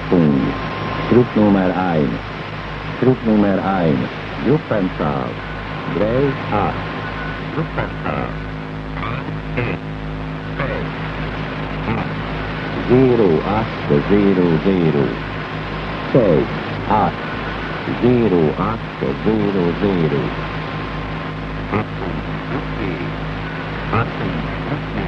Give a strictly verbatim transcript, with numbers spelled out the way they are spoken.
Achtung, groep nummer één, groep nummer één, groepentaal, drie, acht, groepentaal, één, twee, acht, zero, acht, zero, zero, twee, acht, zero, acht, zero, zero, achttien, achttien, achttien,